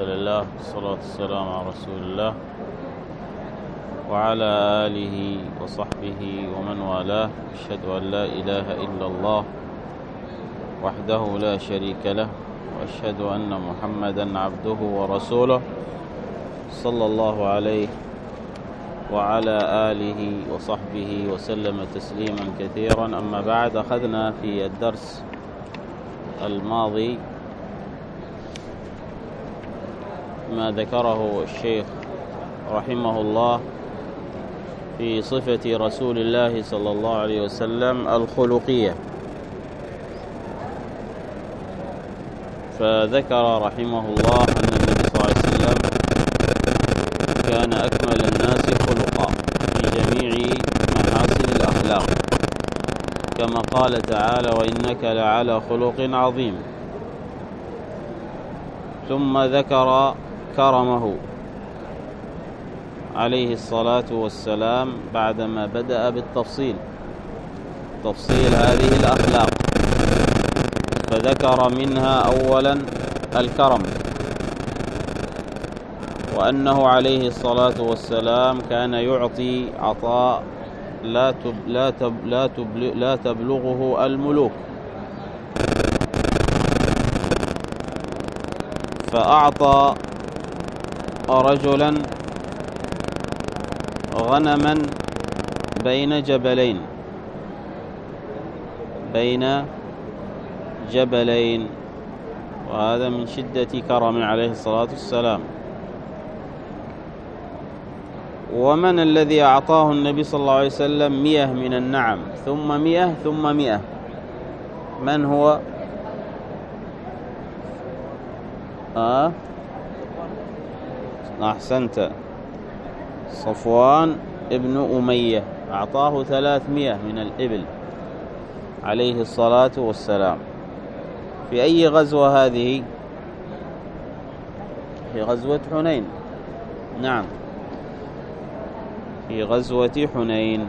لله والصلاة والسلام على رسول الله وعلى آله وصحبه ومن والاه. أشهد أن لا إله إلا الله وحده لا شريك له، وأشهد أن محمدا عبده ورسوله صلى الله عليه وعلى آله وصحبه وسلم تسليما كثيرا. أما بعد، أخذنا في الدرس الماضي ما ذكره الشيخ رحمه الله في صفة رسول الله صلى الله عليه وسلم الخلقية، فذكر رحمه الله أن النبي صلى الله عليه وسلم كان أكمل الناس خلقا في جميع محاسن الأخلاق، كما قال تعالى: وإنك لعلى خلق عظيم. ثم ذكر كرمه عليه الصلاة والسلام بعدما بدأ بالتفصيل، تفصيل هذه الأخلاق، فذكر منها أولا الكرم، وأنه عليه الصلاة والسلام كان يعطي عطاء لا تبلغه الملوك، فأعطى رجلا غنما بين جبلين، وهذا من شدة كرم عليه الصلاة والسلام. ومن الذي أعطاه النبي صلى الله عليه وسلم 100 من النعم ثم 100 ثم 100؟ من هو؟ أحسنت، صفوان ابن أمية أعطاه 300 من الإبل عليه الصلاة والسلام. في أي غزوة هذه؟ في غزوة حنين. نعم، في غزوة حنين.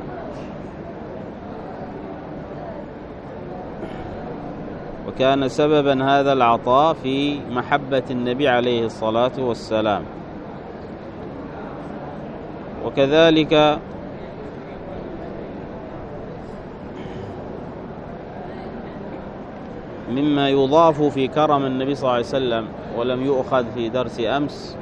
وكان سببا هذا العطاء في محبة النبي عليه الصلاة والسلام. وكذلك مما يضاف في كرم النبي صلى الله عليه وسلم ولم يؤخذ في درس أمس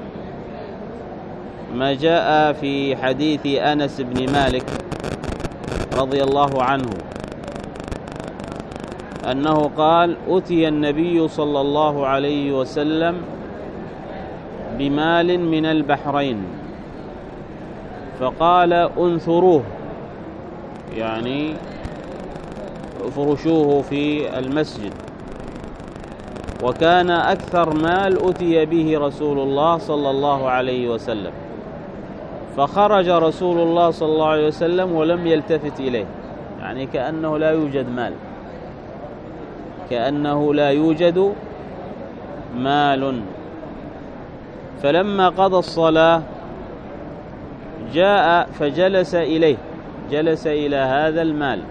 ما جاء في حديث أنس بن مالك رضي الله عنه أنه قال: أتي النبي صلى الله عليه وسلم بمال من البحرين فقال: انثروه، يعني فرشوه في المسجد. وكان أكثر مال أتي به رسول الله صلى الله عليه وسلم، فخرج رسول الله صلى الله عليه وسلم ولم يلتفت إليه، يعني كأنه لا يوجد مال، كأنه لا يوجد مال. فلما قضى الصلاة جاء فجلس إليه، جلس إلى هذا المال،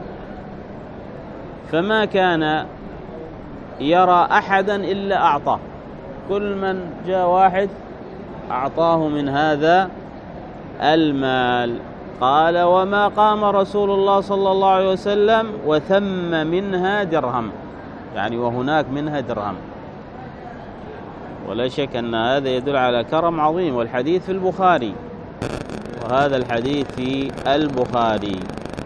فما كان يرى أحدا إلا أعطاه، كل من جاء واحد أعطاه من هذا المال. قال: وما قام رسول الله صلى الله عليه وسلم وثم منها درهم، يعني وهناك منها درهم. ولا شك أن هذا يدل على كرم عظيم، والحديث في البخاري، وهذا الحديث في البخاري.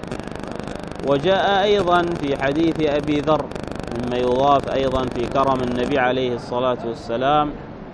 وجاء أيضا في حديث أبي ذر مما يضاف أيضا في كرم النبي عليه الصلاة والسلام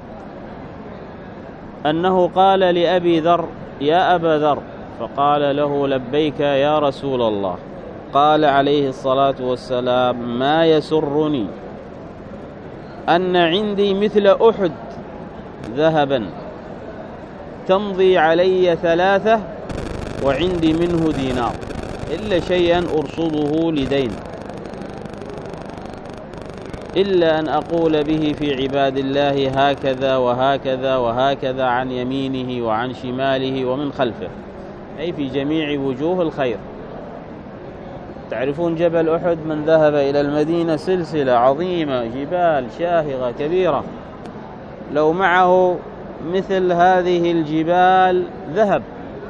أنه قال لأبي ذر: يا أبا ذر، فقال له: لبيك يا رسول الله. قال عليه الصلاة والسلام: ما يسرني أن عندي مثل أحد ذهبا تمضي علي 3 وعندي منه دينار، إلا شيئا أرصده لدين، إلا أن أقول به في عباد الله هكذا وهكذا وهكذا عن يمينه وعن شماله ومن خلفه، أي في جميع وجوه الخير. تعرفون جبل أحد، من ذهب إلى المدينة سلسلة عظيمة، جبال شاهقة كبيرة، لو معه مثل هذه الجبال ذهب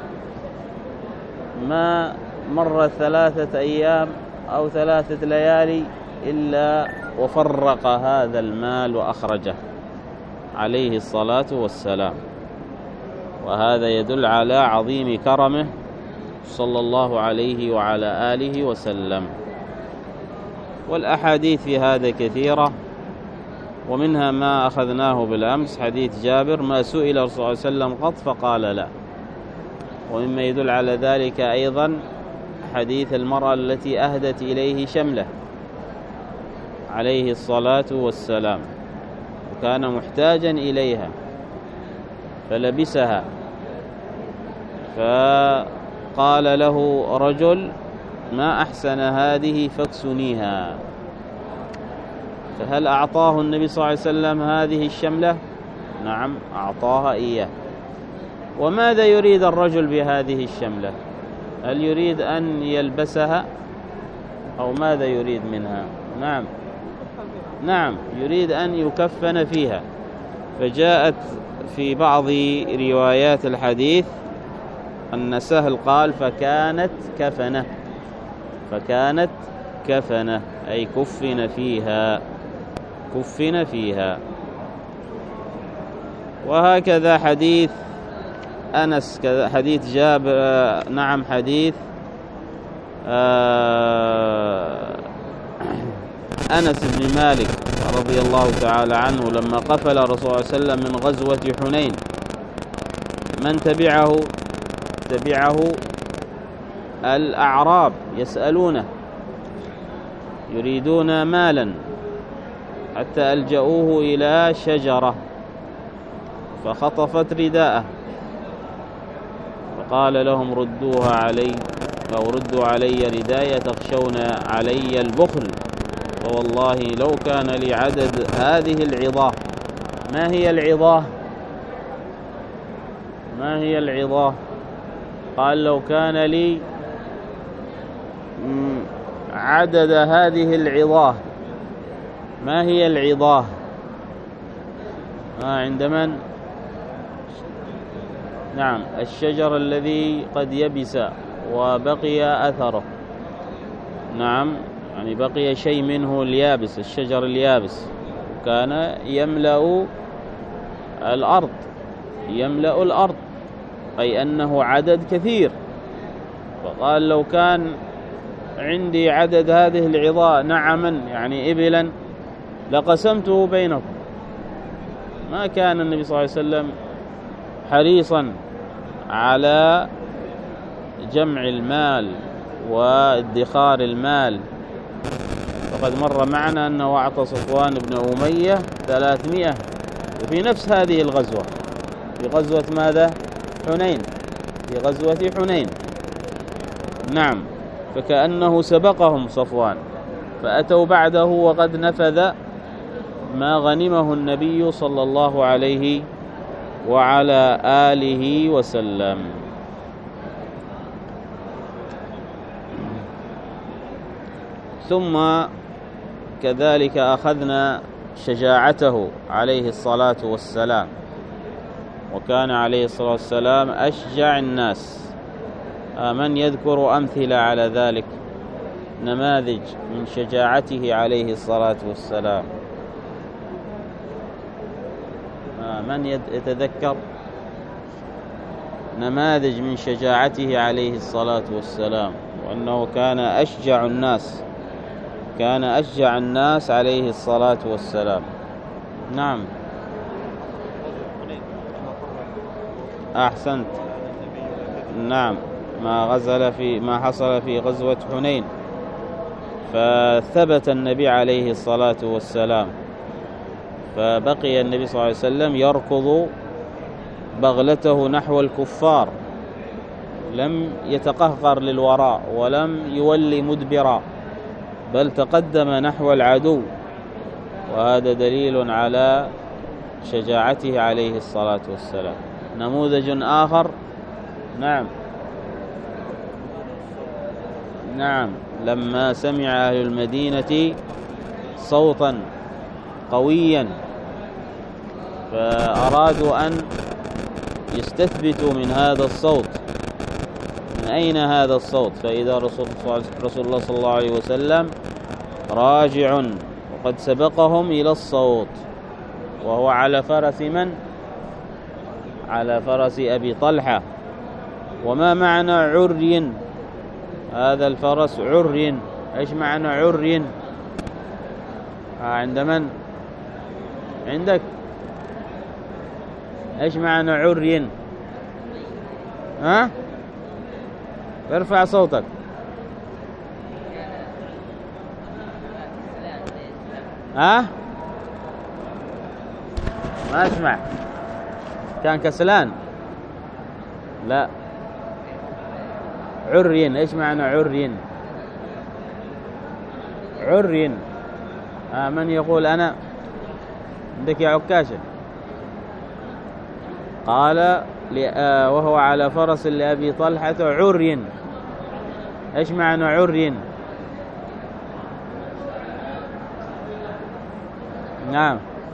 ما مر 3 أيام أو 3 ليالي إلا وفرق هذا المال وأخرجه عليه الصلاة والسلام. وهذا يدل على عظيم كرمه صلى الله عليه وعلى آله وسلم. والأحاديث في هذا كثيرة، ومنها ما أخذناه بالأمس حديث جابر: ما سئل الرسول صلى الله عليه وسلم قط فقال لا. ومما يدل على ذلك أيضا حديث المرأة التي أهدت إليه شملة عليه الصلاة والسلام، وكان محتاجا إليها فلبسها، فقال له رجل: ما أحسن هذه فاكسنيها. فهل أعطاه النبي صلى الله عليه وسلم هذه الشملة؟ نعم، أعطاها إياه. وماذا يريد الرجل بهذه الشملة؟ هل يريد أن يلبسها أو ماذا يريد منها؟ نعم يريد أن يكفن فيها. فجاءت في بعض روايات الحديث أن سهل قال: فكانت كفنة أي كفن فيها. وهكذا حديث أنس، حديث جابر، حديث أنس بن مالك رضي الله تعالى عنه لما قفل الرسول صلى الله عليه وسلم من غزوة حنين، من تبعه الأعراب يسألونه يريدون مالا، حتى ألجأوه إلى شجرة فخطفت رداءه، فقال لهم: ردوها علي أو ردوا علي رداية تخشون علي البخل، فوالله لو كان لي عدد هذه العظاه. ما هي العظاه؟ قال: لو كان لي عدد هذه العظاه. ما هي العظاه؟ عند من؟ نعم، الشجر الذي قد يبس وبقي أثره. نعم، يعني بقي شيء منه اليابس، الشجر اليابس، كان يملأ الأرض، أي أنه عدد كثير. فقال: لو كان عندي عدد هذه العظاه نعما يعني إبلا لقسمته بينكم. ما كان النبي صلى الله عليه وسلم حريصا على جمع المال وادخار المال، وقد مر معنا أنه أعطى صفوان بن أمية 300 وفي نفس هذه الغزوة، في غزوة ماذا؟ حنين، في غزوة حنين. نعم، فكأنه سبقهم صفوان، فأتوا بعده وقد نفذ ما غنمه النبي صلى الله عليه وعلى آله وسلم. ثم كذلك أخذنا شجاعته عليه الصلاة والسلام، وكان عليه الصلاة والسلام أشجع الناس. من يذكر أمثلة على ذلك، نماذج من شجاعته عليه الصلاة والسلام؟ من يتذكر نماذج من شجاعته عليه الصلاة والسلام، وأنه كان أشجع الناس عليه الصلاة والسلام؟ نعم، أحسنت. نعم، ما حصل في غزوة حنين، فثبت النبي عليه الصلاة والسلام، فبقي النبي صلى الله عليه وسلم يركض بغلته نحو الكفار، لم يتقهقر للوراء ولم يولي مدبرا، بل تقدم نحو العدو، وهذا دليل على شجاعته عليه الصلاة والسلام. نموذج آخر، نعم، لما سمع أهل المدينة صوتا قويا فأرادوا أن يستثبتوا من هذا الصوت من أين هذا الصوت، فإذا رسول الله صلى الله عليه وسلم راجع وقد سبقهم إلى الصوت، وهو على فرس من؟ على فرس أبي طلحة. وما معنى عري؟ هذا الفرس عري. إيش معنى عري؟ عند من؟ عندك؟ إيش معنى عري؟ ها؟ ارفع صوتك. ها؟ ما اسمع. كان كسلان؟ لا. عري، ايش معنى عري؟ عري. من يقول أنا؟ عندك يا عكاشة؟ قال وهو على فرس لأبي طلحة عري. ايش معنى عري؟ نعم.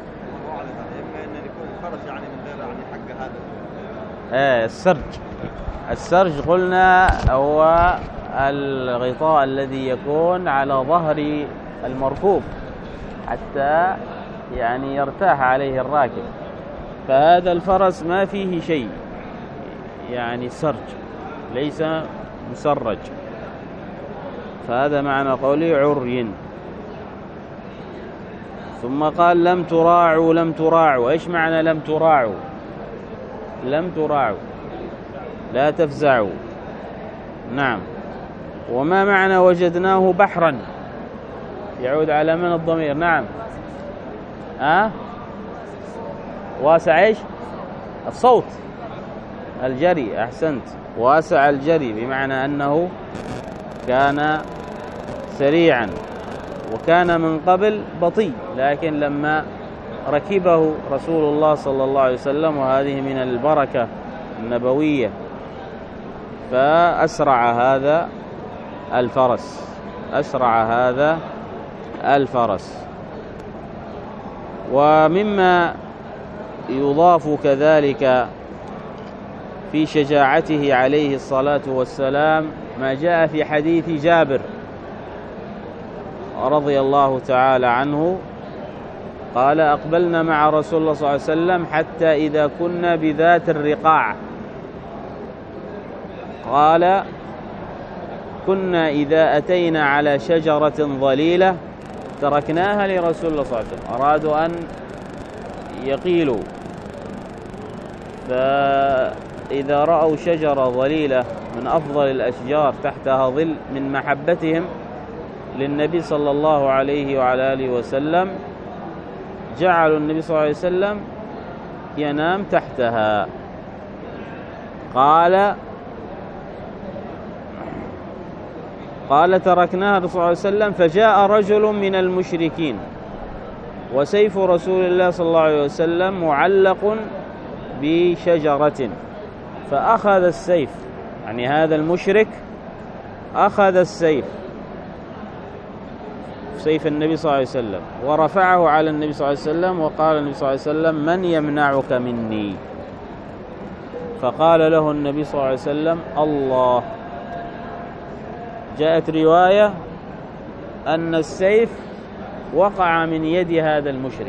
السرج قلنا هو الغطاء الذي يكون على ظهر المركوب حتى يعني يرتاح عليه الراكب، فهذا الفرس ما فيه شيء، يعني سرج ليس مسرج، فهذا معنى قوله عري. ثم قال لم تراعوا. لم تراعوا، ايش معنى لم تراعوا؟ لم تراعوا لا تفزعوا. نعم. وما معنى وجدناه بحرا؟ يعود على من الضمير؟ نعم. واسع ايش؟ الصوت، الجري. احسنت. واسع الجري بمعنى انه كان سريعا، وكان من قبل بطيء، لكن لما ركبه رسول الله صلى الله عليه وسلم، وهذه من البركة النبوية، فأسرع هذا الفرس. أسرع هذا الفرس. ومما يضاف كذلك في شجاعته عليه الصلاة والسلام ما جاء في حديث جابر رضي الله تعالى عنه قال أقبلنا مع رسول الله صلى الله عليه وسلم حتى إذا كنا بذات الرقاع، قال كنا إذا أتينا على شجرة ظليلة تركناها لرسول الله صلى الله عليه وسلم. أرادوا أن يقيلوا، فإذا رأوا شجرة ظليلة من أفضل الأشجار تحتها ظل من محبتهم للنبي صلى الله عليه وعلى آله وسلم، جعلوا النبي صلى الله عليه وسلم ينام تحتها. قال تركناها الرسول صلى الله عليه وسلم فجاء رجل من المشركين وسيف رسول الله صلى الله عليه وسلم معلق بشجرة، فأخذ السيف، يعني هذا المشرك أخذ السيف، سيف النبي صلى الله عليه وسلم، ورفعه على النبي صلى الله عليه وسلم، وقال النبي صلى الله عليه وسلم من يمنعك مني؟ فقال له النبي صلى الله عليه وسلم الله. جاءت رواية أن السيف وقع من يد هذا المشرك،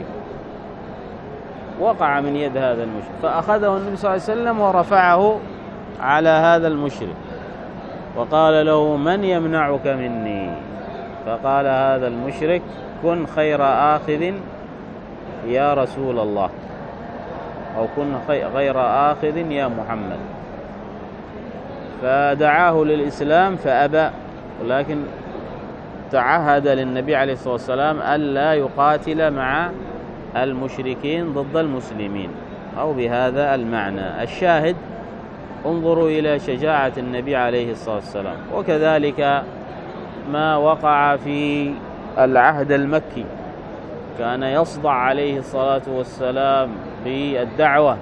وقع من يد هذا المشرك، فأخذه النبي صلى الله عليه وسلم ورفعه على هذا المشرك، وقال له من يمنعك مني؟ فقال هذا المشرك كن خير آخذ يا رسول الله، أو كن غير آخذ يا محمد. فدعاه للإسلام فأبى، ولكن تعهد للنبي عليه الصلاة والسلام ألا يقاتل مع المشركين ضد المسلمين، أو بهذا المعنى. الشاهد انظروا إلى شجاعة النبي عليه الصلاة والسلام. وكذلك ما وقع في العهد المكي، كان يصدع عليه الصلاة والسلام بالدعوة،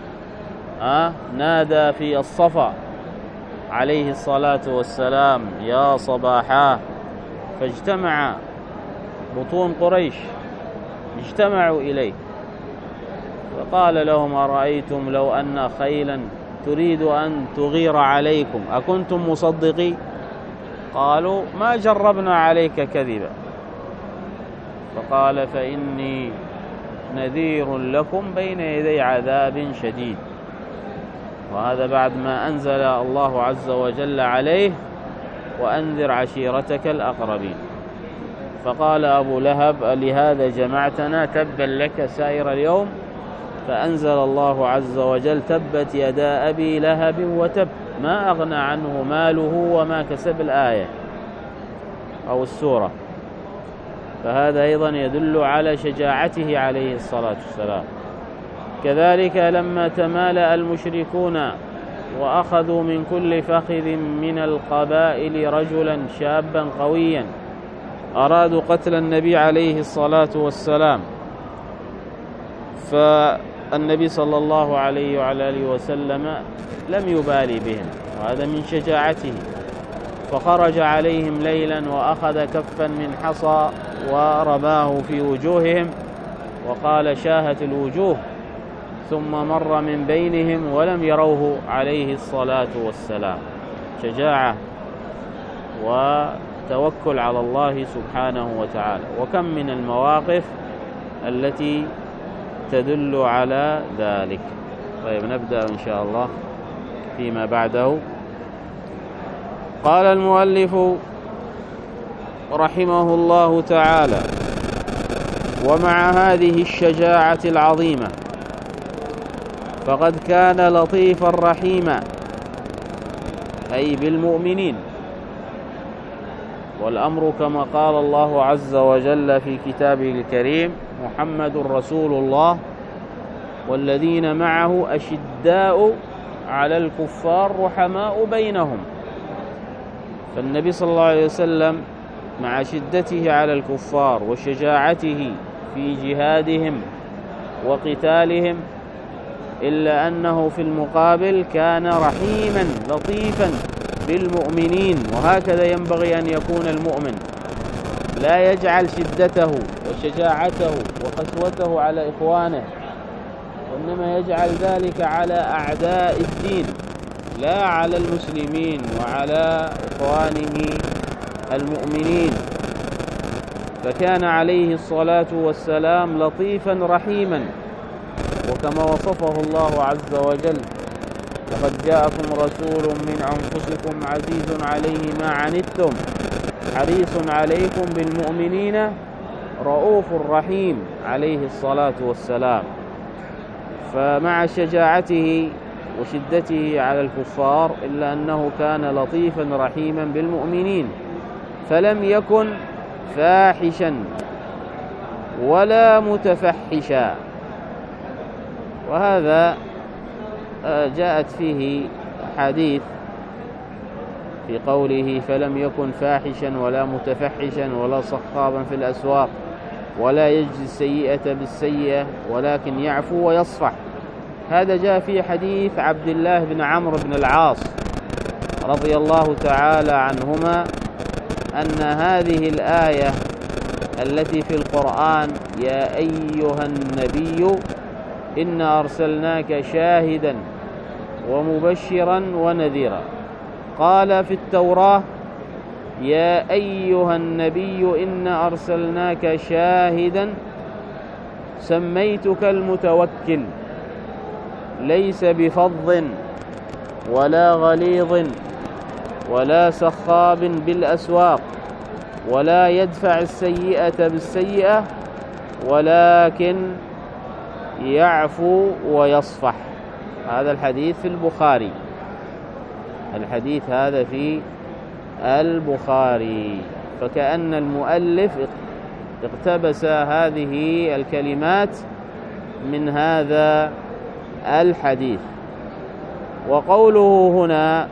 نادى في الصفا عليه الصلاة والسلام يا صباحا، فاجتمع بطون قريش، اجتمعوا إليه، فقال لهم: أرأيتم لو أن خيلا تريد أن تغير عليكم أكنتم مصدقين؟ قالوا: ما جربنا عليك كذبا. فقال: فإني نذير لكم بين يدي عذاب شديد. وهذا بعد ما أنزل الله عز وجل عليه: وأنذر عشيرتك الأقربين. فقال أبو لهب: لهذا جمعتنا؟ تبا لك سائر اليوم. فأنزل الله عز وجل: تبت يدا أبي لهب وتب ما أغنى عنه ماله وما كسب، الآية أو السورة. فهذا أيضا يدل على شجاعته عليه الصلاة والسلام. كذلك لما تمالأ المشركون وأخذوا من كل فخذ من القبائل رجلا شابا قويا أرادوا قتل النبي عليه الصلاة والسلام، فالنبي صلى الله عليه وعلى آله وسلم لم يبالي بهم، وهذا من شجاعته. فخرج عليهم ليلا وأخذ كفا من حصى ورماه في وجوههم وقال: شاهت الوجوه، ثم مر من بينهم ولم يروه عليه الصلاة والسلام. شجاعة وتوكل على الله سبحانه وتعالى. وكم من المواقف التي تدل على ذلك. طيب، نبدأ إن شاء الله فيما بعده. قال المؤلف رحمه الله تعالى: ومع هذه الشجاعة العظيمة فقد كان لطيفا رحيما، أي بالمؤمنين. والأمر كما قال الله عز وجل في كتابه الكريم: محمد رسول الله والذين معه أشداء على الكفار رحماء بينهم. فالنبي صلى الله عليه وسلم مع شدته على الكفار وشجاعته في جهادهم وقتالهم، إلا أنه في المقابل كان رحيما لطيفا بالمؤمنين. وهكذا ينبغي أن يكون المؤمن، لا يجعل شدته وشجاعته وقسوته على إخوانه، وإنما يجعل ذلك على أعداء الدين، لا على المسلمين وعلى إخوانه المؤمنين. فكان عليه الصلاة والسلام لطيفا رحيما، وكما وصفه الله عز وجل: لقد جاءكم رسول من أنفسكم عزيز عليه ما عنتم حريص عليكم بالمؤمنين رؤوف رحيم، عليه الصلاة والسلام. فمع شجاعته وشدته على الكفار إلا أنه كان لطيفا رحيما بالمؤمنين، فلم يكن فاحشا ولا متفحشا. وهذا جاءت فيه حديث في قوله: فلم يكن فاحشا ولا متفحشا ولا صخابا في الأسواق ولا يجزي السيئة بالسيئة ولكن يعفو ويصفح. هذا جاء في حديث عبد الله بن عمرو بن العاص رضي الله تعالى عنهما أن هذه الآية التي في القرآن: يا أيها النبي إنا أرسلناك شاهدا ومبشرا ونذيرا، قال في التوراة: يا أيها النبي إنا أرسلناك شاهدا سميتك المتوكل، ليس بفظ ولا غليظ ولا سخاب بالأسواق ولا يدفع السيئة بالسيئة ولكن يعفو ويصفح. هذا الحديث في البخاري، الحديث هذا في البخاري. فكأن المؤلف اقتبس هذه الكلمات من هذا الحديث. وقوله هنا: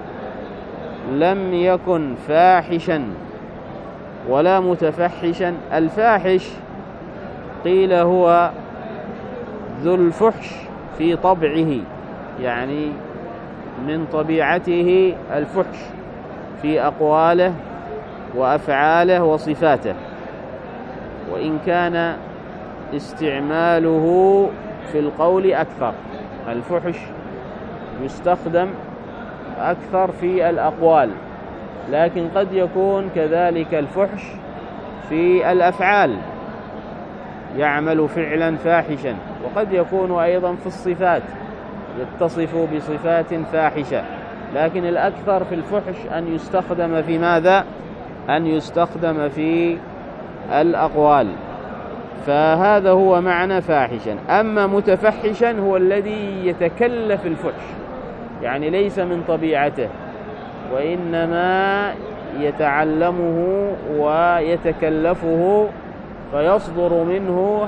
لم يكن فاحشا ولا متفحشا، الفاحش قيل هو ذو الفحش في طبعه، يعني من طبيعته الفحش في أقواله وأفعاله وصفاته، وإن كان استعماله في القول أكثر. الفحش يستخدم أكثر في الأقوال، لكن قد يكون كذلك الفحش في الأفعال، يعمل فعلا فاحشا، وقد يكون أيضا في الصفات، يتصف بصفات فاحشة. لكن الأكثر في الفحش أن يستخدم في ماذا؟ أن يستخدم في الأقوال. فهذا هو معنى فاحشا. أما متفحشا هو الذي يتكلف الفحش، يعني ليس من طبيعته، وإنما يتعلمه ويتكلفه فيصدر منه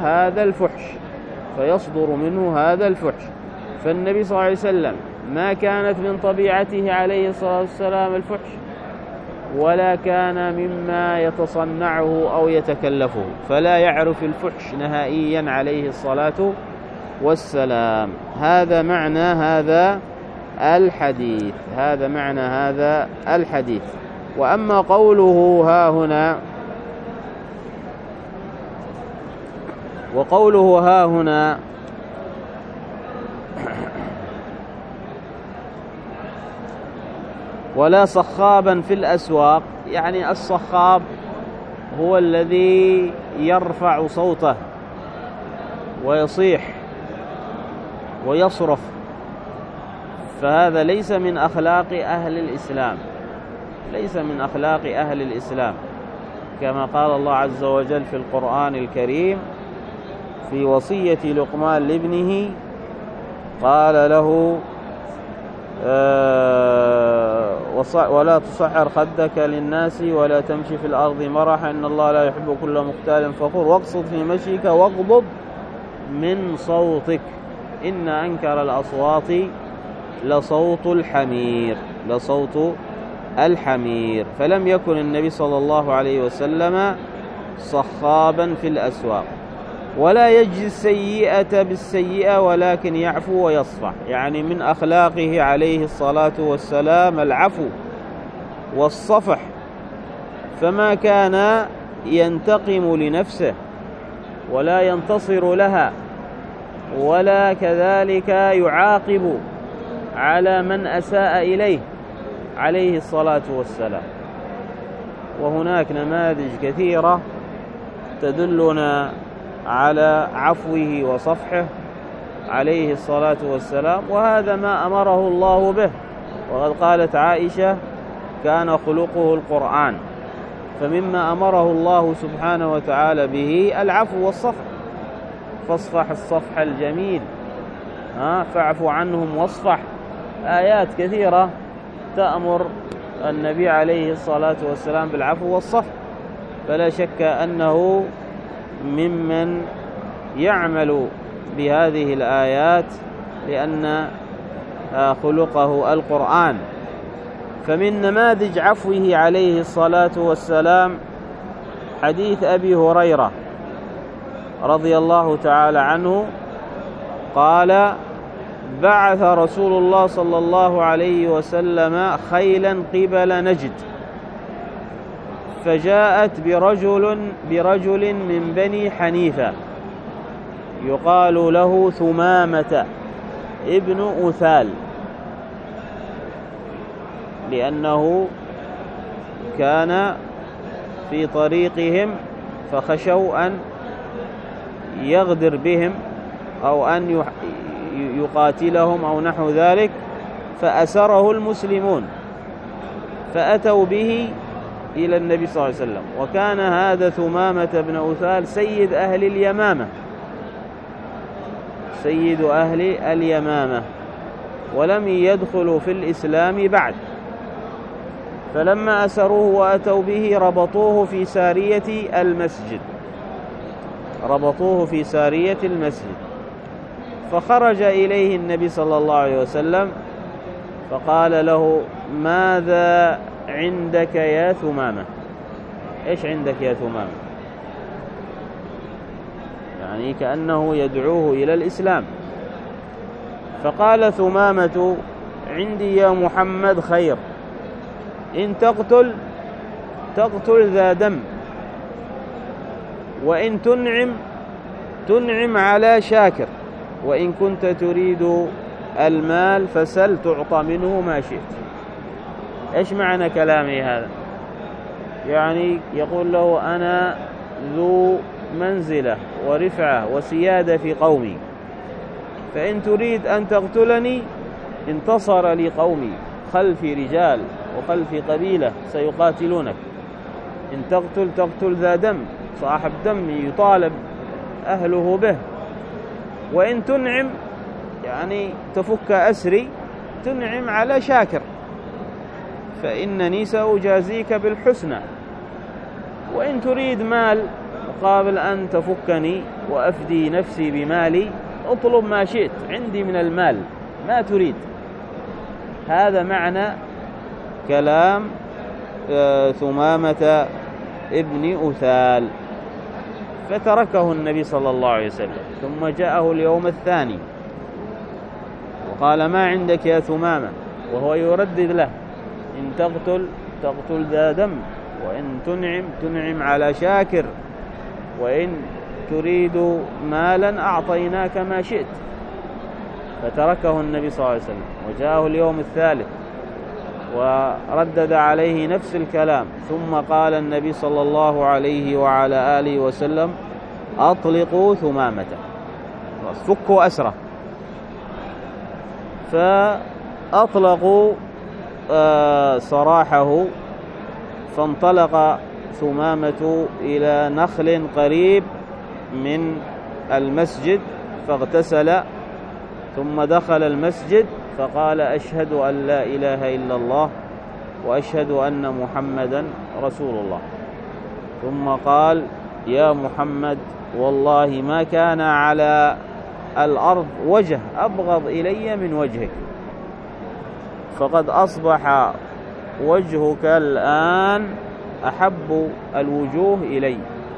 هذا الفحش. فالنبي صلى الله عليه وسلم ما كانت من طبيعته عليه الصلاة والسلام الفحش، ولا كان مما يتصنعه أو يتكلفه، فلا يعرف الفحش نهائيا عليه الصلاة والسلام. هذا معنى هذا الحديث. وأما قوله ها هنا ولا صخابا في الأسواق، يعني الصخاب هو الذي يرفع صوته ويصيح ويصرخ، فهذا ليس من أخلاق أهل الإسلام، كما قال الله عز وجل في القرآن الكريم في وصية لقمان لابنه، قال له ولا تصعر خدك للناس ولا تمشي في الأرض مرحا إن الله لا يحب كل مختال فخور واقصد في مشيك واغضض من صوتك إن أنكر الأصوات لصوت الحمير. فلم يكن النبي صلى الله عليه وسلم صخابا في الأسواق، ولا يجزي السيئة بالسيئة ولكن يعفو ويصفح، يعني من أخلاقه عليه الصلاة والسلام العفو والصفح، فما كان ينتقم لنفسه ولا ينتصر لها، ولا كذلك يعاقب على من أساء إليه عليه الصلاة والسلام. وهناك نماذج كثيرة تدلنا على عفوه وصفحه عليه الصلاة والسلام، وهذا ما أمره الله به. وقد قالت عائشة كان خلقه القرآن، فمما أمره الله سبحانه وتعالى به العفو والصفح، فاصفح الصفح الجميل، فاعف عنهم واصفح. آيات كثيرة تأمر النبي عليه الصلاة والسلام بالعفو والصفح، فلا شك أنه ممن يعمل بهذه الآيات لأن خلقه القرآن. فمن نماذج عفوه عليه الصلاة والسلام حديث أبي هريرة رضي الله تعالى عنه قال: بعث رسول الله صلى الله عليه وسلم خيلا قبل نجد، فجاءت برجل من بني حنيفة يقال له ثمامة ابن أثال، لأنه كان في طريقهم فخشوا أن يغدر بهم أو أن يقاتلهم أو نحو ذلك، فأسره المسلمون فأتوا به إلى النبي صلى الله عليه وسلم. وكان هذا ثمامة بن أثال سيد أهل اليمامة ولم يدخلوا في الإسلام بعد. فلما أسروه وأتوا به ربطوه في سارية المسجد، فخرج إليه النبي صلى الله عليه وسلم فقال له: ماذا عندك يا ثمامة؟ إيش عندك يا ثمامة؟ يعني كأنه يدعوه إلى الإسلام. فقال ثمامة: عندي يا محمد خير، إن تقتل ذا دم، وإن تنعم على شاكر. وإن كنت تريد المال فسل تعطى منه ما شئت. إيش معنى كلامي هذا؟ يعني يقول له أنا ذو منزلة ورفعة وسيادة في قومي، فإن تريد أن تقتلني انتصر لي قومي، خلفي رجال وخلفي قبيلة سيقاتلونك. إن تقتل ذا دم، صاحب دم يطالب أهله به. وإن تنعم، يعني تفك أسري، تنعم على شاكر، فإنني سأجازيك بالحسنى. وإن تريد مال مقابل أن تفكني وأفدي نفسي بمالي، اطلب ما شئت، عندي من المال ما تريد. هذا معنى كلام ثمامة ابن أثال. فتركه النبي صلى الله عليه وسلم، ثم جاءه اليوم الثاني وقال ما عندك يا ثمامة، وهو يردد له إن تقتل ذا دم، وإن تنعم على شاكر، وإن تريد مالا أعطيناك ما شئت. فتركه النبي صلى الله عليه وسلم، وجاءه اليوم الثالث وردد عليه نفس الكلام. ثم قال النبي صلى الله عليه وعلى آله وسلم أطلقوا ثمامة، فكوا أسره. فأطلقوا سراحه، فانطلق ثمامة إلى نخل قريب من المسجد فاغتسل، ثم دخل المسجد فقال أشهد أن لا إله إلا الله وأشهد أن محمدا رسول الله. ثم قال يا محمد والله ما كان على الأرض وجه أبغض إلي من وجهك، فقد أصبح وجهك الآن أحب الوجوه إلي،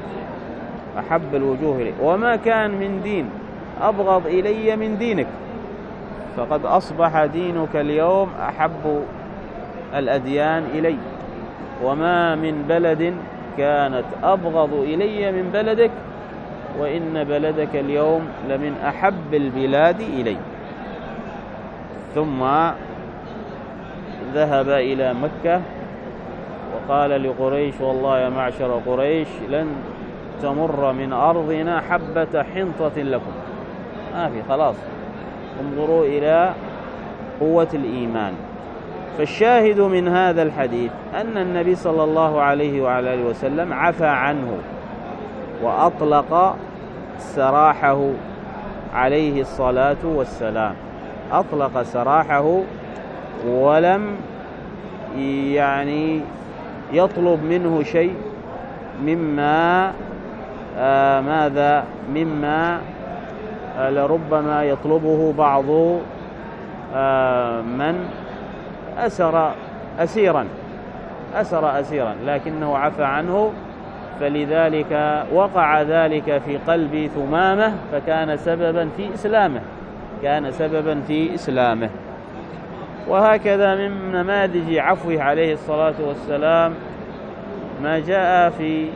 وما كان من دين أبغض إلي من دينك، فقد أصبح دينك اليوم أحب الأديان إلي، وما من بلد كانت أبغض إلي من بلدك، وإن بلدك اليوم لمن أحب البلاد إلي. ثم ذهب إلى مكة وقال لقريش والله يا معشر قريش لن تمر من أرضنا حبة حنطة لكم، ما في، خلاص انظروا إلى قوة الإيمان. فالشاهد من هذا الحديث أن النبي صلى الله عليه وعلى آله وسلم عفى عنه وأطلق سراحه عليه الصلاة والسلام، أطلق سراحه ولم يعني يطلب منه شيء مما مما لربما يطلبه بعض من أسر أسيرا، لكنه عفى عنه، فلذلك وقع ذلك في قلب ثمامة فكان سببا في إسلامه. وهكذا من نماذج عفوه عليه الصلاة والسلام ما جاء في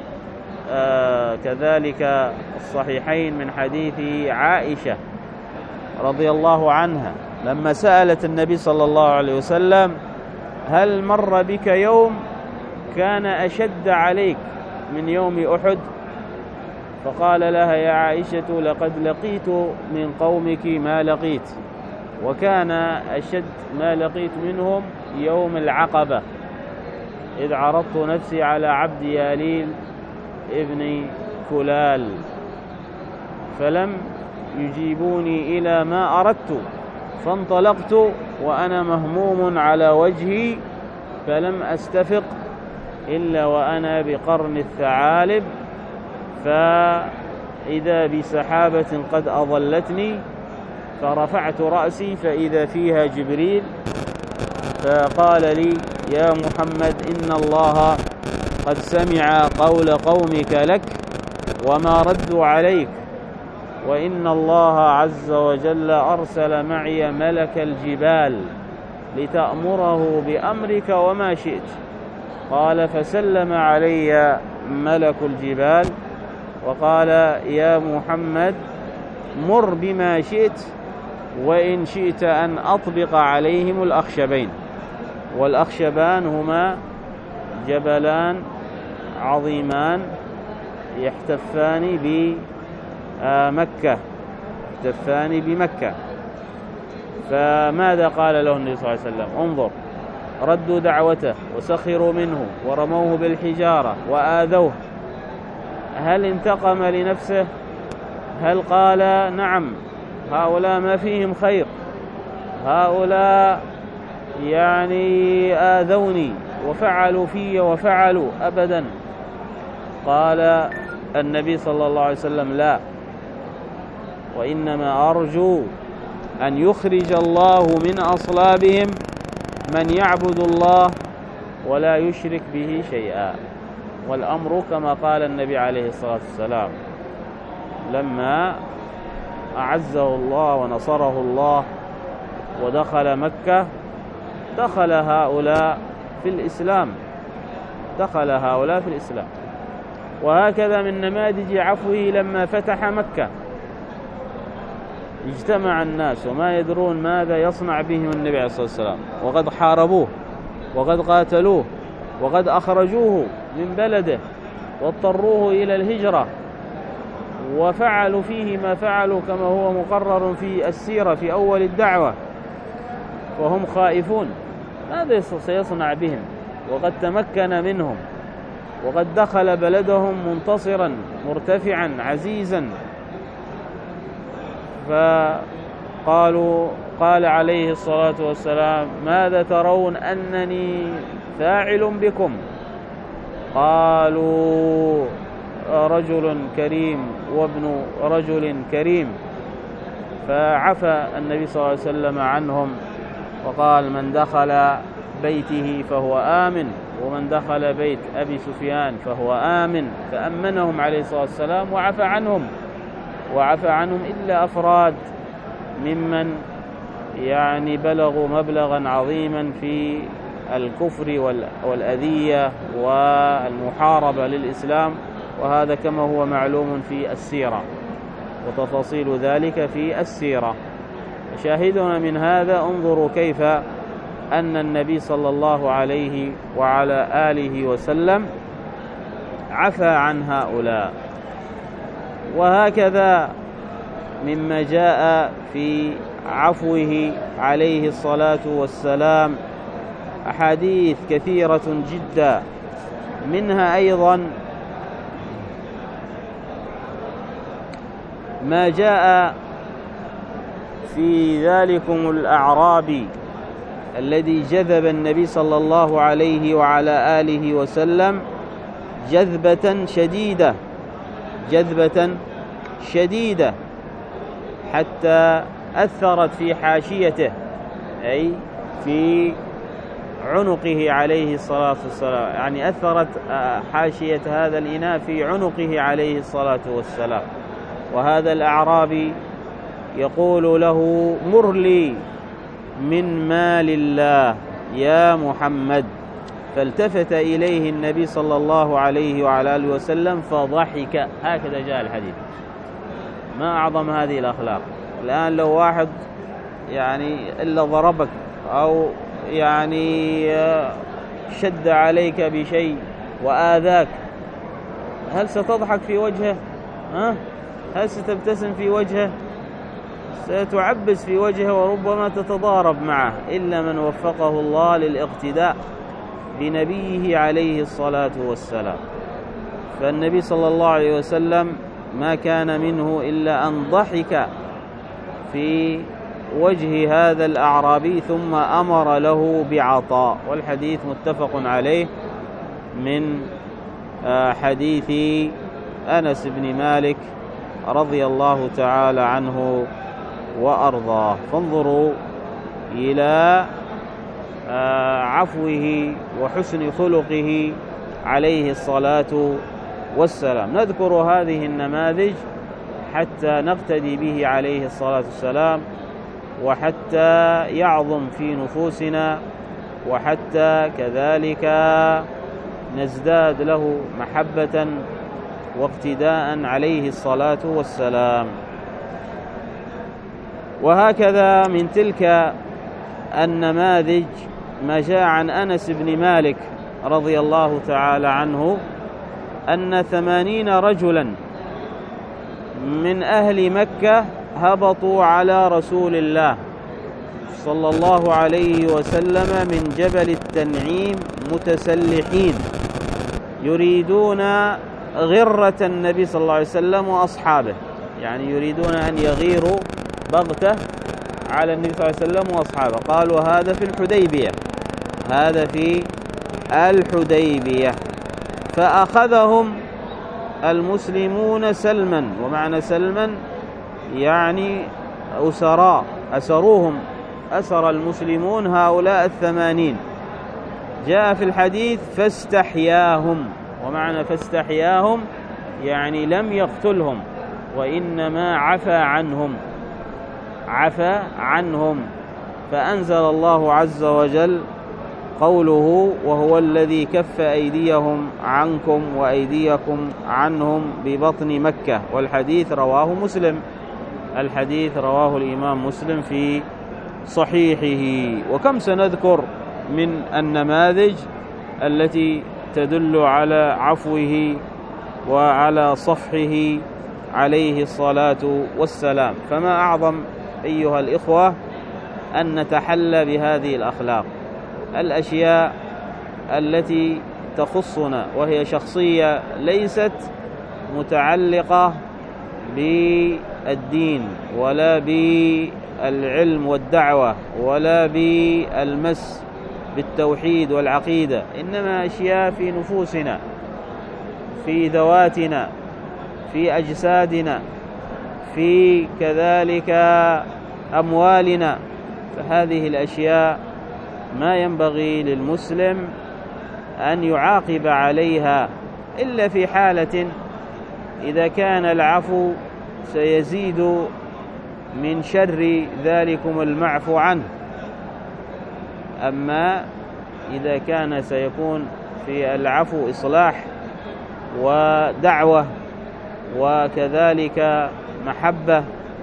كذلك الصحيحين من حديث عائشة رضي الله عنها لما سألت النبي صلى الله عليه وسلم هل مر بك يوم كان أشد عليك من يوم أحد؟ فقال لها يا عائشة لقد لقيت من قومك ما لقيت، وكان أشد ما لقيت منهم يوم العقبة إذ عرضت نفسي على عبد ياليل ابن كلال فلم يجيبوني إلى ما أردت، فانطلقت وأنا مهموم على وجهي فلم أستفق إلا وأنا بقرن الثعالب، فإذا بسحابة قد أظلتني، فرفعت رأسي فإذا فيها جبريل فقال لي يا محمد إن الله قد سمع قول قومك لك وما ردوا عليك، وإن الله عز وجل أرسل معي ملك الجبال لتأمره بأمرك وما شئت. قال فسلم علي ملك الجبال وقال يا محمد مر بما شئت، وإن شئت أن أطبق عليهم الأخشبين. والأخشبان هما جبلان عظيمان يحتفان بمكة. فماذا قال له النبي صلى الله عليه وسلم؟ انظر، ردوا دعوته وسخروا منه ورموه بالحجارة وآذوه. هل انتقم لنفسه؟ هل قال نعم هؤلاء ما فيهم خير، هؤلاء يعني آذوني وفعلوا في وفعلوا؟ أبدا. قال النبي صلى الله عليه وسلم لا، وإنما أرجو أن يخرج الله من أصلابهم من يعبد الله ولا يشرك به شيئا. والأمر كما قال النبي عليه الصلاة والسلام لما أعزه الله ونصره الله ودخل مكة، دخل هؤلاء في الإسلام. وهكذا من نماذج عفوه لما فتح مكة اجتمع الناس وما يدرون ماذا يصنع بهم النبي عليه الصلاة والسلام، وقد حاربوه وقد قاتلوه وقد أخرجوه من بلده واضطروه إلى الهجرة، وفعلوا فيه ما فعلوا كما هو مقرر في السيرة في أول الدعوة، وهم خائفون ماذا سيصنع بهم، وقد تمكن منهم وقد دخل بلدهم منتصرا مرتفعا عزيزا. قال عليه الصلاة والسلام ماذا ترون أنني فاعل بكم؟ قالوا رجل كريم وابن رجل كريم. فعفى النبي صلى الله عليه وسلم عنهم وقال من دخل بيته فهو آمن، ومن دخل بيت أبي سفيان فهو آمن. فأمنهم عليه الصلاة والسلام وعفى عنهم إلا أفراد ممن يعني بلغوا مبلغا عظيما في الكفر والأذية والمحاربة للإسلام، وهذا كما هو معلوم في السيرة وتفاصيل ذلك في السيرة. شاهدنا من هذا انظروا كيف أن النبي صلى الله عليه وعلى آله وسلم عفى عن هؤلاء. وهكذا مما جاء في عفوه عليه الصلاة والسلام أحاديث كثيرة جدا، منها أيضا ما جاء في ذلكم الأعرابي الذي جذب النبي صلى الله عليه وعلى آله وسلم جذبة شديدة حتى أثرت في حاشيته، أي في عنقه عليه الصلاة والسلام، يعني أثرت حاشية هذا الإناء في عنقه عليه الصلاة والسلام. وهذا الأعرابي يقول له مر لي من مال الله يا محمد. فالتفت إليه النبي صلى الله عليه وعلى آله وسلم فضحك. هكذا جاء الحديث. ما أعظم هذه الأخلاق. الآن لو واحد يعني إلا ضربك أو يعني شد عليك بشيء وآذاك، هل ستضحك في وجهه؟ هل ستبتسم في وجهه؟ ستعبس في وجهه وربما تتضارب معه، إلا من وفقه الله للاقتداء بنبيه عليه الصلاة والسلام. فالنبي صلى الله عليه وسلم ما كان منه إلا أن ضحك في وجه هذا الأعرابي ثم أمر له بعطاء. والحديث متفق عليه من حديث أنس بن مالك رضي الله تعالى عنه وأرضاه. فانظروا إلى عفوه وحسن خلقه عليه الصلاة والسلام. نذكر هذه النماذج حتى نقتدي به عليه الصلاة والسلام، وحتى يعظم في نفوسنا، وحتى كذلك نزداد له محبة واقتداء عليه الصلاة والسلام. وهكذا من تلك النماذج ما جاء عن أنس بن مالك رضي الله تعالى عنه أن 80 رجلا من أهل مكة هبطوا على رسول الله صلى الله عليه وسلم من جبل التنعيم متسلحين يريدون غرة النبي صلى الله عليه وسلم وأصحابه، يعني يريدون أن يغيروا بغتة على النبي صلى الله عليه وسلم وأصحابه. قالوا هذا في الحديبية، هذا في الحديبية. فأخذهم المسلمون سلما، ومعنى سلما يعني أسراء، أسروهم، أسر المسلمون هؤلاء 80. جاء في الحديث فاستحياهم، ومعنى فاستحياهم يعني لم يقتلهم وإنما عفى عنهم، عفى عنهم. فأنزل الله عز وجل قوله وهو الذي كف أيديهم عنكم وأيديكم عنهم ببطن مكة. والحديث رواه مسلم، الحديث رواه الإمام مسلم في صحيحه. وكم سنذكر من النماذج التي تدل على عفوه وعلى صفحه عليه الصلاة والسلام. فما أعظم أيها الإخوة أن نتحلى بهذه الأخلاق، الأشياء التي تخصنا، وهي شخصية ليست متعلقة بالدين ولا بالعلم والدعوة ولا بالمس بالتوحيد والعقيدة، إنما أشياء في نفوسنا، في ذواتنا، في أجسادنا، في كذلك أموالنا. فهذه الأشياء ما ينبغي للمسلم أن يعاقب عليها إلا في حالة إذا كان العفو سيزيد من شر ذلكم المعفو عنه. أما إذا كان سيكون في العفو إصلاح ودعوة وكذلك محبة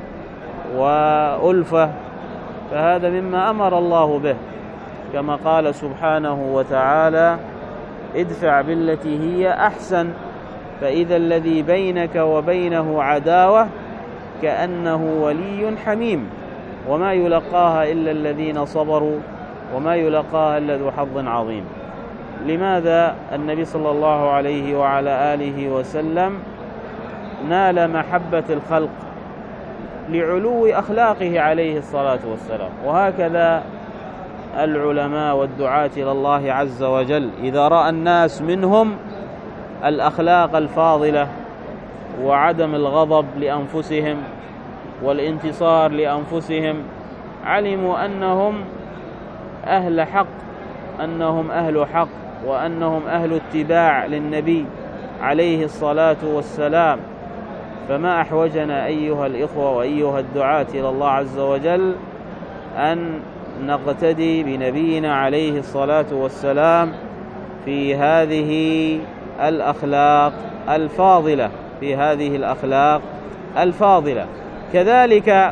وألفة، فهذا مما أمر الله به، كما قال سبحانه وتعالى ادفع بالتي هي أحسن فإذا الذي بينك وبينه عداوة كأنه ولي حميم وما يلقاها إلا الذين صبروا وما يلقاها إلا ذو حظ عظيم. لماذا النبي صلى الله عليه وعلى آله وسلم نال محبة الخلق؟ لعلو أخلاقه عليه الصلاة والسلام. وهكذا العلماء والدعاة إلى الله عز وجل إذا رأى الناس منهم الأخلاق الفاضلة وعدم الغضب لأنفسهم والانتصار لأنفسهم، علموا أنهم أهل حق، أنهم أهل حق، وأنهم أهل اتباع للنبي عليه الصلاة والسلام. فما أحوجنا أيها الإخوة وأيها الدعاة إلى الله عز وجل أن نقتدي بنبينا عليه الصلاة والسلام في هذه الأخلاق الفاضلة، في هذه الأخلاق الفاضلة. كذلك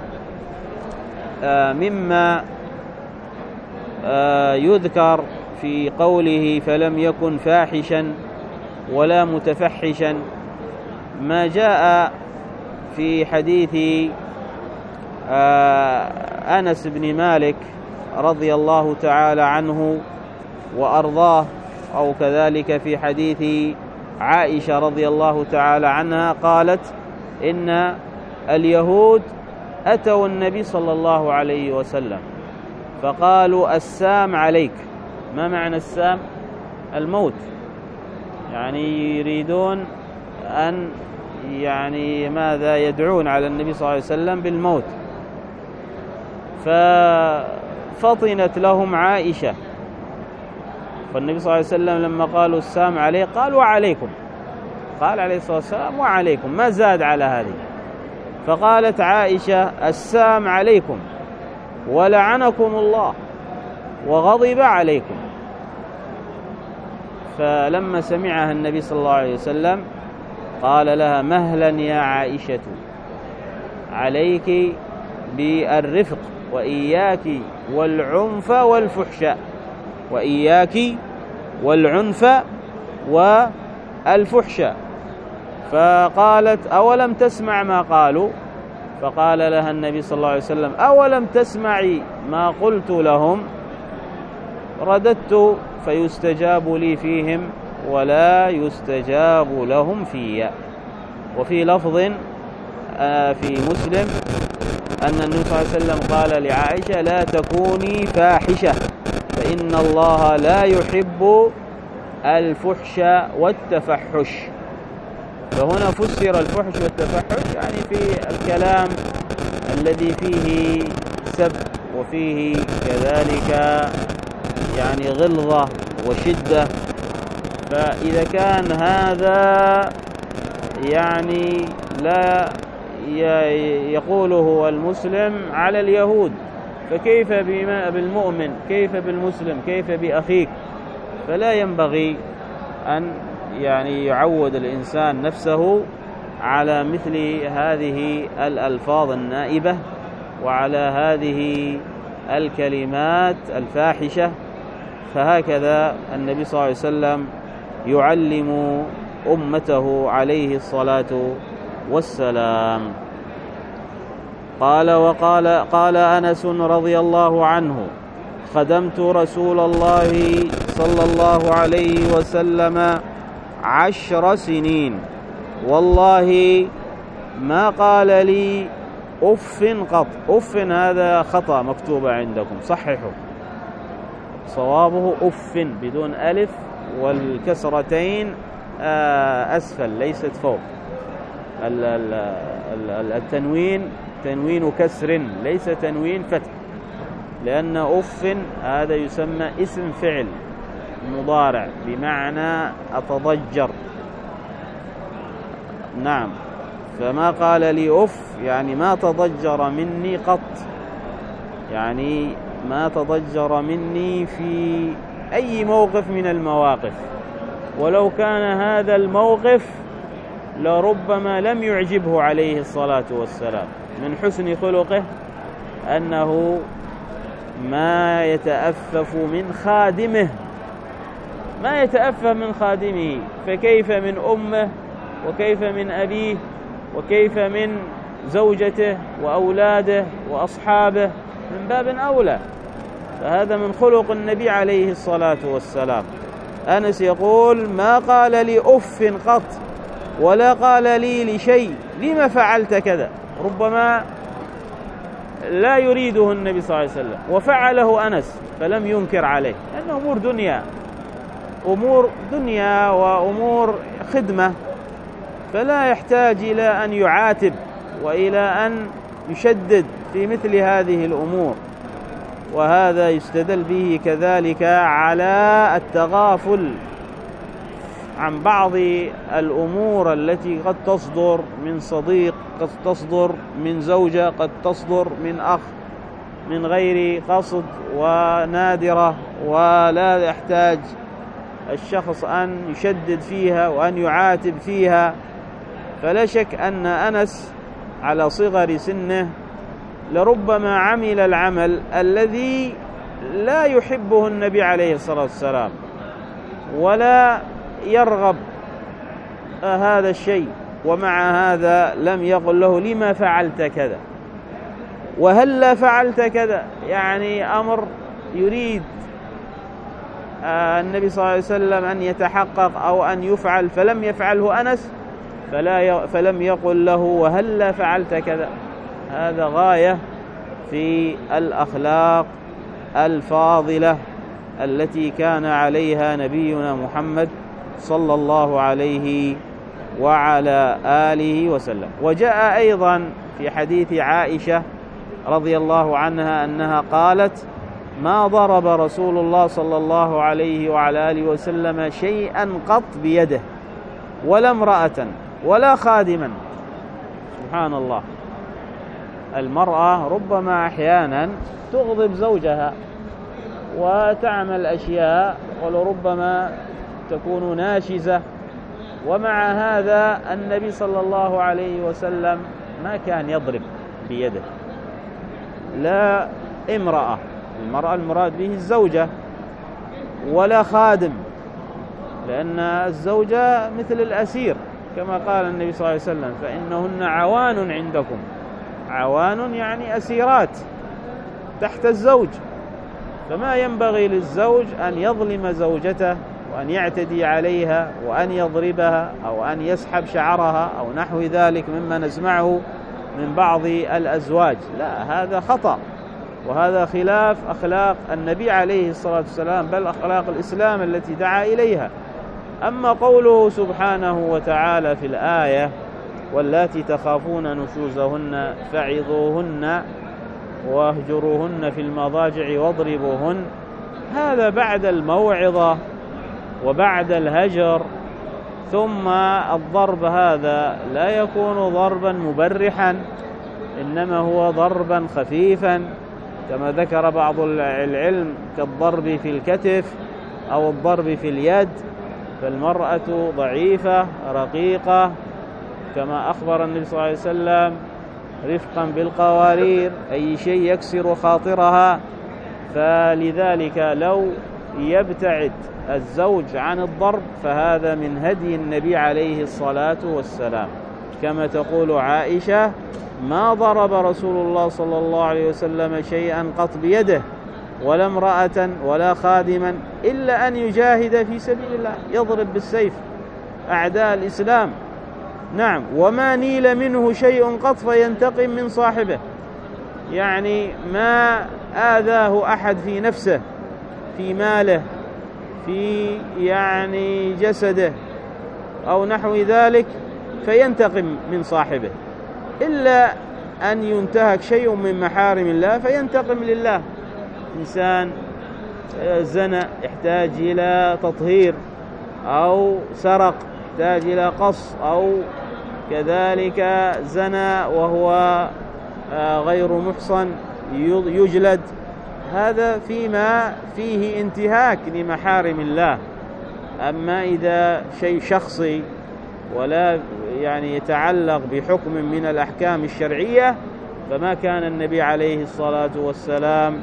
مما يذكر في قوله فلم يكن فاحشا ولا متفحشا ما جاء في حديث أنس بن مالك رضي الله تعالى عنه وأرضاه، أو كذلك في حديث عائشة رضي الله تعالى عنها قالت إن اليهود أتوا النبي صلى الله عليه وسلم فقالوا السام عليك. ما معنى السام؟ الموت، يعني يريدون أن ماذا يدعون على النبي صلى الله عليه وسلم بالموت. ففطنت لهم عائشة، فالنبي صلى الله عليه وسلم لما قالوا السام عليه قال وعليكم، قال عليه الصلاة والسلام وعليكم، ما زاد على هذه. فقالت عائشة السام عليكم ولعنكم الله وغضب عليكم. فلما سمعها النبي صلى الله عليه وسلم قال لها مهلا يا عائشة، عليك بالرفق، وإياك والعنف والفحشاء، وإياك والعنف والفحشاء. فقالت: أولم تسمع ما قالوا؟ فقال لها النبي صلى الله عليه وسلم: أولم تسمعي ما قلت لهم؟ رددت: فيستجاب لي فيهم ولا يستجاب لهم في. وفي لفظ في مسلم أن النبي صلى الله عليه وسلم قال لعائشة: لا تكوني فاحشة فإن الله لا يحب الفحش والتفحش. فهنا فسر الفحش والتفحش يعني في الكلام الذي فيه سب وفيه كذلك يعني غلظة وشدة. فإذا كان هذا يعني لا يقوله المسلم على اليهود، فكيف بالمؤمن؟ كيف بالمسلم؟ كيف بأخيك؟ فلا ينبغي أن يعني يعود الإنسان نفسه على مثل هذه الألفاظ النائبة وعلى هذه الكلمات الفاحشة. فهكذا النبي صلى الله عليه وسلم يعلم أمته عليه الصلاة والسلام. قال أنس رضي الله عنه: خدمت رسول الله صلى الله عليه وسلم 10 سنين، والله ما قال لي أف قط. أف هذا خطأ مكتوب عندكم، صححوا، صوابه أف بدون ألف والكسرتين أسفل ليست فوق. التنوين تنوين كسر ليس تنوين فتح، لأن أف هذا يسمى اسم فعل مضارع بمعنى أتضجر. نعم، فما قال لي أف يعني ما تضجر مني قط، يعني ما تضجر مني في أي موقف من المواقف، ولو كان هذا الموقف لربما لم يعجبه عليه الصلاة والسلام. من حسن خلقه أنه ما يتأفف من خادمه، ما يتأفف من خادمه، فكيف من أمه وكيف من أبيه وكيف من زوجته وأولاده وأصحابه، من باب أولى. فهذا من خلق النبي عليه الصلاة والسلام. أنس يقول: ما قال لي أف قط ولا قال لي لشيء لما فعلت كذا. ربما لا يريده النبي صلى الله عليه وسلم وفعله أنس فلم ينكر عليه، لأنه أمور دنيا وأمور خدمة، فلا يحتاج إلى أن يعاتب وإلى أن يشدد في مثل هذه الأمور. وهذا يستدل به كذلك على التغافل عن بعض الأمور التي قد تصدر من صديق، قد تصدر من زوجة، قد تصدر من أخ من غير قصد ونادرة، ولا يحتاج الشخص أن يشدد فيها وأن يعاتب فيها. فلا شك أن أنس على صغر سنه لربما عمل العمل الذي لا يحبه النبي عليه الصلاة والسلام ولا يرغب هذا الشيء، ومع هذا لم يقل له لما فعلت كذا وهلا فعلت كذا. يعني أمر يريد النبي صلى الله عليه وسلم أن يتحقق أو أن يفعل فلم يفعله أنس، فلم يقل له وهلا فعلت كذا. هذا غاية في الأخلاق الفاضلة التي كان عليها نبينا محمد صلى الله عليه وعلى آله وسلم. وجاء أيضا في حديث عائشة رضي الله عنها أنها قالت: ما ضرب رسول الله صلى الله عليه وعلى آله وسلم شيئا قط بيده، ولا امرأة ولا خادما. سبحان الله، المرأة ربما أحيانا تغضب زوجها وتعمل أشياء ولربما تكون ناشزة، ومع هذا النبي صلى الله عليه وسلم ما كان يضرب بيده، لا امرأة، المرأة المراد به الزوجة، ولا خادم، لأن الزوجة مثل الأسير كما قال النبي صلى الله عليه وسلم: فإنهن عوان عندكم. عوان يعني أسيرات تحت الزوج، فما ينبغي للزوج أن يظلم زوجته وأن يعتدي عليها وأن يضربها أو أن يسحب شعرها أو نحو ذلك مما نسمعه من بعض الأزواج. لا، هذا خطأ، وهذا خلاف أخلاق النبي عليه الصلاة والسلام، بل أخلاق الإسلام التي دعا إليها. أما قوله سبحانه وتعالى في الآية: واللاتي تخافون نشوزهن فعظوهن واهجروهن في المضاجع واضربوهن، هذا بعد الموعظة وبعد الهجر. ثم الضرب هذا لا يكون ضربا مبرحا، إنما هو ضربا خفيفا كما ذكر بعض العلم، كالضرب في الكتف أو الضرب في اليد. فالمرأة ضعيفة رقيقة كما أخبر النبي صلى الله عليه وسلم: رفقا بالقوارير، أي شيء يكسر خاطرها. فلذلك لو يبتعد الزوج عن الضرب فهذا من هدي النبي عليه الصلاة والسلام، كما تقول عائشة: ما ضرب رسول الله صلى الله عليه وسلم شيئا قط بيده، ولا امرأة ولا خادما، إلا أن يجاهد في سبيل الله، يضرب بالسيف أعداء الإسلام. نعم، وما نيل منه شيء قط فينتقم من صاحبه، يعني ما آذاه أحد في نفسه، في ماله، في يعني جسده أو نحو ذلك، فينتقم من صاحبه، إلا أن ينتهك شيء من محارم الله فينتقم لله. إنسان زنى يحتاج إلى تطهير، أو سرق يحتاج إلى قص، أو كذلك زنى وهو غير محصن يجلد، هذا فيما فيه انتهاك لمحارم الله. أما إذا شيء شخصي ولا يعني يتعلق بحكم من الأحكام الشرعية فما كان النبي عليه الصلاة والسلام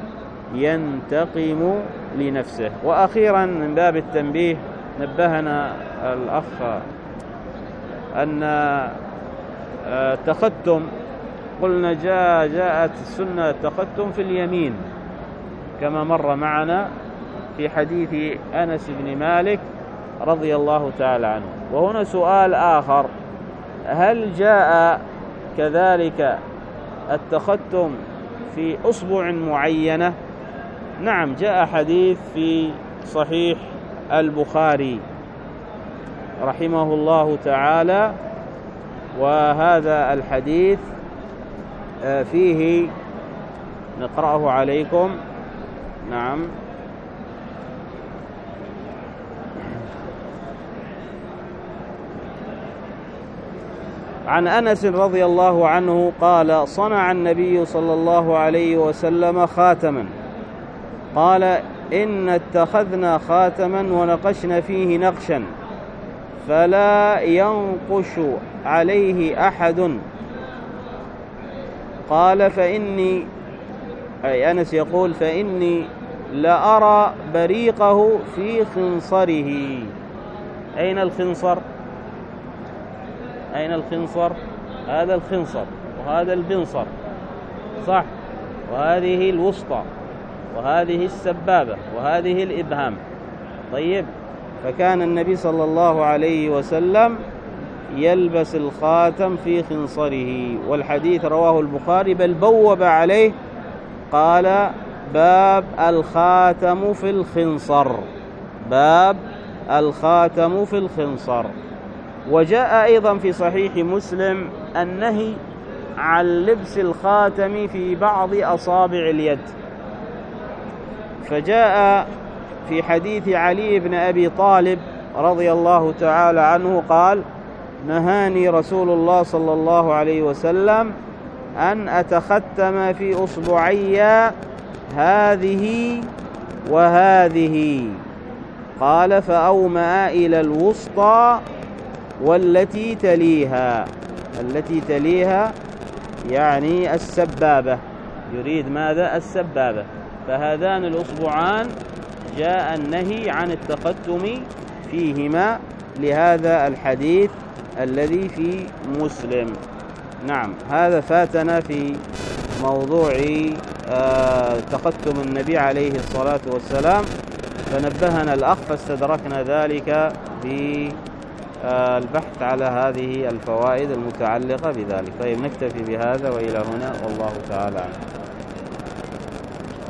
ينتقم لنفسه. وأخيرا من باب التنبيه، نبهنا الأخ أن التختم، قلنا جاءت السنة التختم في اليمين كما مر معنا في حديث أنس بن مالك رضي الله تعالى عنه. وهنا سؤال آخر: هل جاء كذلك التختم في أصبع معينة؟ نعم، جاء حديث في صحيح البخاري رحمه الله تعالى، وهذا الحديث فيه نقرأه عليكم. نعم، عن أنس رضي الله عنه قال: صنع النبي صلى الله عليه وسلم خاتما، قال: إن اتخذنا خاتما ونقشنا فيه نقشا فلا ينقش عليه أحد. قال: فإني، أي أنس يقول، فإني لأرى بريقه في خنصره. أين الخنصر؟ أين الخنصر؟ هذا الخنصر، وهذا البنصر، صح، وهذه الوسطى، وهذه السبابة، وهذه الإبهام. طيب، فكان النبي صلى الله عليه وسلم يلبس الخاتم في خنصره، والحديث رواه البخاري، بل بوب عليه قال: باب الخاتم في الخنصر، باب الخاتم في الخنصر. وجاء أيضا في صحيح مسلم النهي عن لبس الخاتم في بعض أصابع اليد، فجاء في حديث علي بن أبي طالب رضي الله تعالى عنه قال: نهاني رسول الله صلى الله عليه وسلم أن أتختم في أصبعي هذه وهذه. قال: فأومأ إلى الوسطى والتي تليها، التي تليها يعني السبابة، يريد ماذا؟ السبابة. فهذان الأصبعان جاء النهي عن التقدم فيهما لهذا الحديث الذي في مسلم. نعم، هذا فاتنا في موضوع تقدم النبي عليه الصلاة والسلام، فنبهنا الأخ فاستدركنا ذلك بالبحث على هذه الفوائد المتعلقة بذلك. طيب، نكتفي بهذا وإلى هنا، والله تعالى أعلم.